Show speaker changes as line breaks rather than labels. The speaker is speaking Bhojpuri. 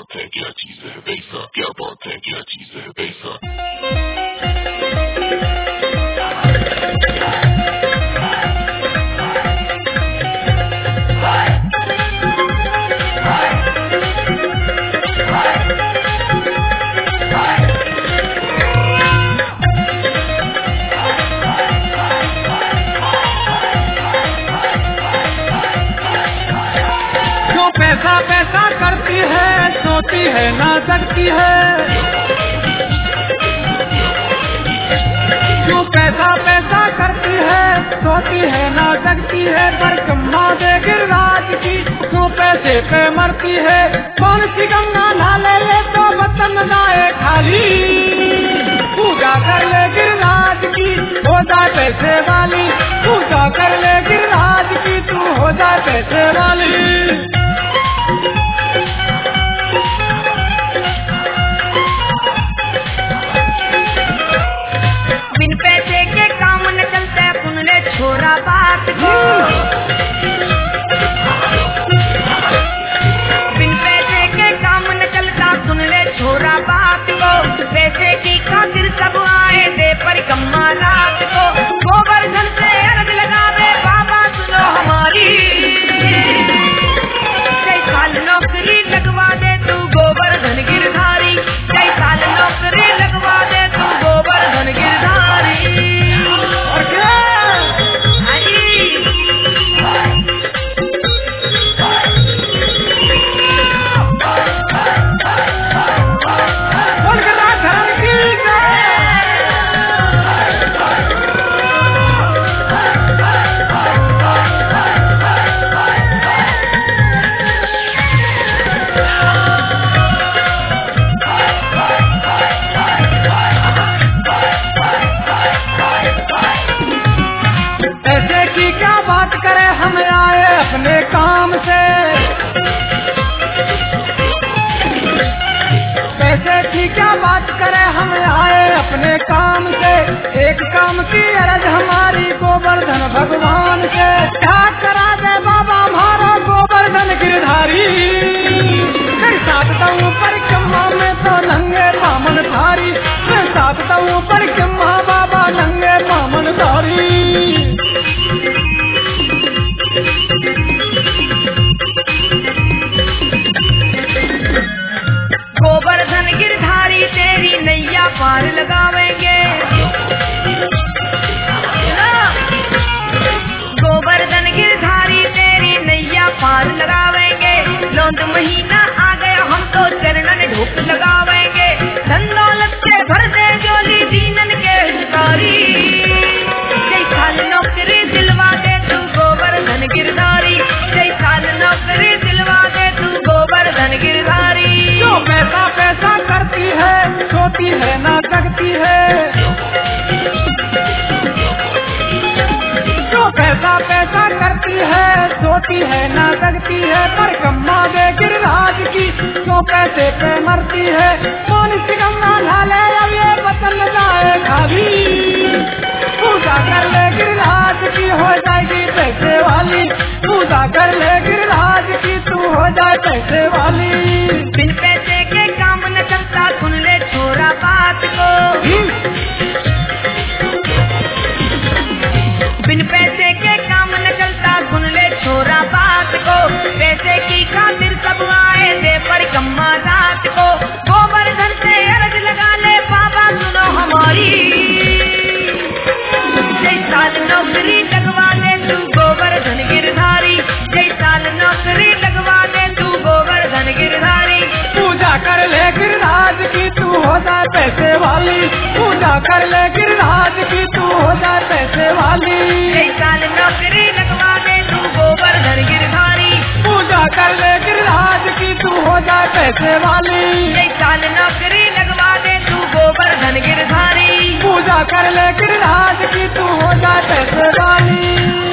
बात है क्या चीज है वैसा, क्या बात है क्या चीज है वैसा।
पैसा पैसा करती है, सोती है ना सकती है। जो पैसा पैसा करती है, सोती है ना सकती है। पर कम्मा दे गिरराज की, जो पैसे पे मरती है। कौन सी गंगा नाले ले तो वतन जाए खाली। पूजा कर ले गिरराज की, हो जाए पैसे वाली। पूजा कर ले गिरराज की, तू हो जाए पैसे वाली।
बिन पैसे के काम न चलते, सुन ले छोरा बात को। बिन पैसे के काम न चलता, सुन ले छोरा बात को। पैसे की खातिर सब आए दे परिक्रमा रात को। गोवर्धन से अर्ज लगावे बाबा सुनो हमारी। कई साल नौकरी लगवा दे तू गोवर्धन गिरधारी। कई साल नौकरी लगवा दे तू गोवर्धन गिरधारी।
और क्या बोल के रात धर्म की पैसे की क्या बात करे, हम आए अपने काम से। पैसे की क्या बात करे, हम आए अपने काम से। एक काम की अर्ज हमारी गोवर्धन भगवान से। क्या करा दे बाबा हमारा गोवर्धन गिरधारी। मैं साधता हूँ परिक्रमा में तो नंगे बामन धारी। मैं साधता हूँ परिक्रमा बाबा नंगे बामन धारी।
गोवर्धन गिरधारी तेरी नैया पार लगावेंगे। गोवर्धन गिरधारी तेरी नैया पार लगावेंगे। लौंड महीना आ गया, हम तो चरणन ढूक लगावेंगे। धन दौलत से भर दे जोली दीनन के हितकारी। कई साल नौकरी दिलवा दे तू गोवर्धन गिरधारी। कई साल नौकरी दिलवा दे तू गोवर्धन गिरधारी।
जो पैसा पैसा करती है, सोती है ना सकती है। जो पैसा पैसा करती है, सोती है ना सकती है। पर कम्मा दे गिरराज की, जो पैसे पे मरती है। कौन सी गंगा नाले अब ये वतन जाए खाली। पूजा कर ले गिरराज की, हो जाएगी पैसे वाली। पूजा कर ले गिरराज की, तू हो जाए पैसे वाली।
बिन पैसे के काम न चलता, सुन ले छोरा बात को। बिन पैसे के काम न चलता, सुन ले छोरा बात को। पैसे की खातिर सब आए दे परिक्रमा रात को। गोवर्धन से अर्ज लगा ले बाबा सुनो हमारी। कई साल नौकरी लगवा दे तू गोवर्धन गिरधारी। कई साल नौकरी लगवा दे तू गोवर्धन गिरधारी।
पूजा कर ले गिरराज की, तू हो जाए पैसे वाली। पूजा कर ले गिरराज की, तू हो जाए पैसे वाली।
कई साल नौकरी लगवा दे तू गोवर्धन गिरधारी।
पूजा कर ले गिरराज की, तू हो जाए पैसे वाली।
कई साल नौकरी लगवा दे तू गोवर्धन गिरधारी।
पूजा कर ले गिरराज की, तू हो जाए पैसे वाली।